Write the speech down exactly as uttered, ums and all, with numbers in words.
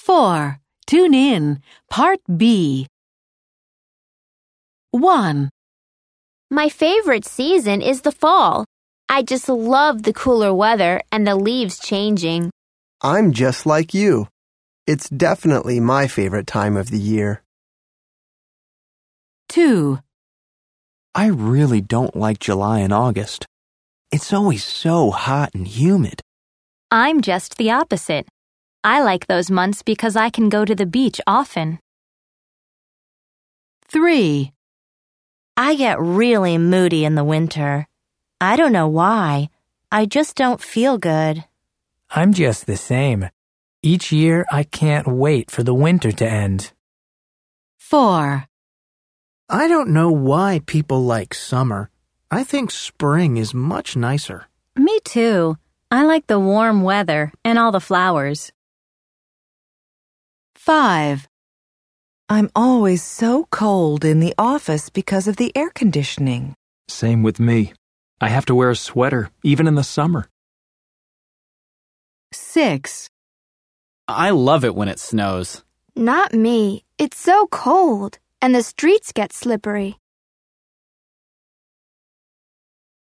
four. Tune in. Part B. one. My favorite season is the fall. I just love the cooler weather and the leaves changing. I'm just like you. It's definitely my favorite time of the year. two. I really don't like July and August. It's always so hot and humid. I'm just the opposite. I like those months because I can go to the beach often. three. I get really moody in the winter. I don't know why. I just don't feel good. I'm just the same. Each year, I can't wait for the winter to end. four. I don't know why people like summer. I think spring is much nicer. Me too. I like the warm weather and all the flowers. five. I'm always so cold in the office because of the air conditioning. Same with me. I have to wear a sweater, even in the summer. six. I love it when it snows. Not me. It's so cold, and the streets get slippery.